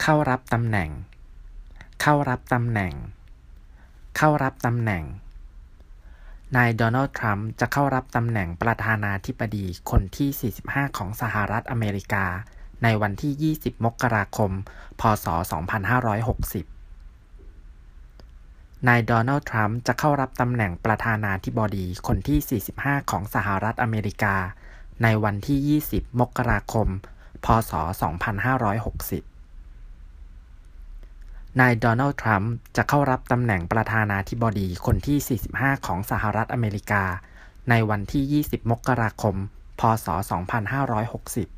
เข้ารับตำแหน่งเข้ารับตำแหน่งเข้ารับตำแหน่งนายโดนัลด์ทรัมป์จะเข้ารับตำแหน่งประธานาธิบดีคนที่45ของสหรัฐอเมริกาในวันที่20มกราคมพ.ศ. 2560นายโดนัลด์ทรัมป์จะเข้ารับตำแหน่งประธานาธิบดีคนที่45ของสหรัฐอเมริกาในวันที่20มกราคมพ.ศ. 2560นายโดนัลด์ทรัมป์จะเข้ารับตำแหน่งประธานาธิบดีคนที่45ของสหรัฐอเมริกาในวันที่20มกราคมพ.ศ. 2560